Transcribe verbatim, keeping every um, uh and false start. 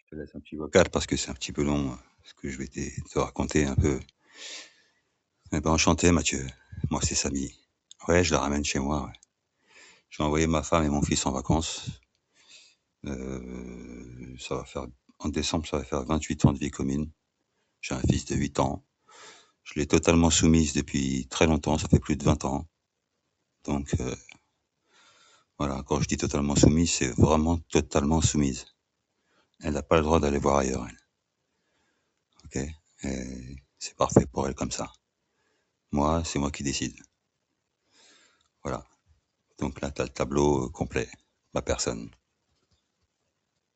Je te laisse un petit vocal parce que c'est un petit peu long, euh, ce que je vais te, te raconter un peu. Eh ben, enchanté, Mathieu. Moi, c'est Samy. Ouais, je la ramène chez moi. Ouais. J'ai envoyé ma femme et mon fils en vacances. Euh, ça va faire, en décembre, ça va faire vingt-huit ans de vie commune. J'ai un fils de huit ans. Je l'ai totalement soumise depuis très longtemps. Ça fait plus de vingt ans. Donc, euh, voilà. Quand je dis totalement soumise, c'est vraiment totalement soumise. Elle n'a pas le droit d'aller voir ailleurs, elle. Ok? Et c'est parfait pour elle comme ça. Moi, c'est moi qui décide. Voilà. Donc là, tu as le tableau complet. Ma personne.